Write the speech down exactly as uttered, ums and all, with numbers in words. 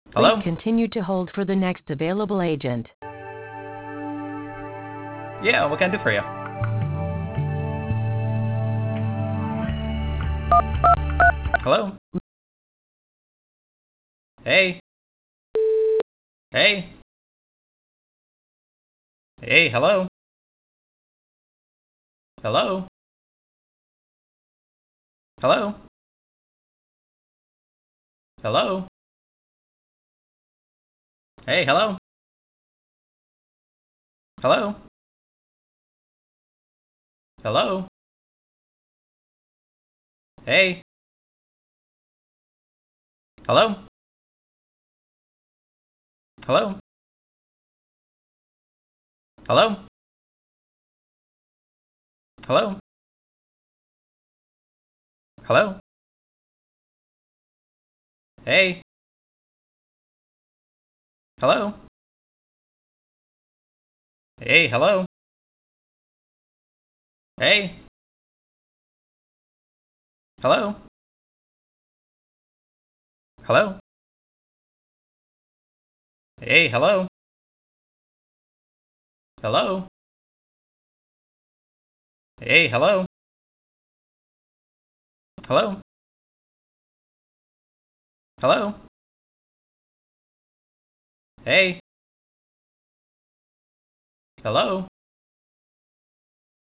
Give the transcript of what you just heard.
Please Hello? continue to hold for the next available agent. Yeah, what can I do for you? Hello? Hey? Hey? Hey, hello? Hello? Hello? Hello? Hey, hello? Hello? Hello? Hey? Hello? Hello? Hello? Hello? Hello? Hey? Hello? Hey, hello? Hey? Hello? Hello? Hey, hello? Hello? Hey, hello? Hello? Hello? Hey? Hello?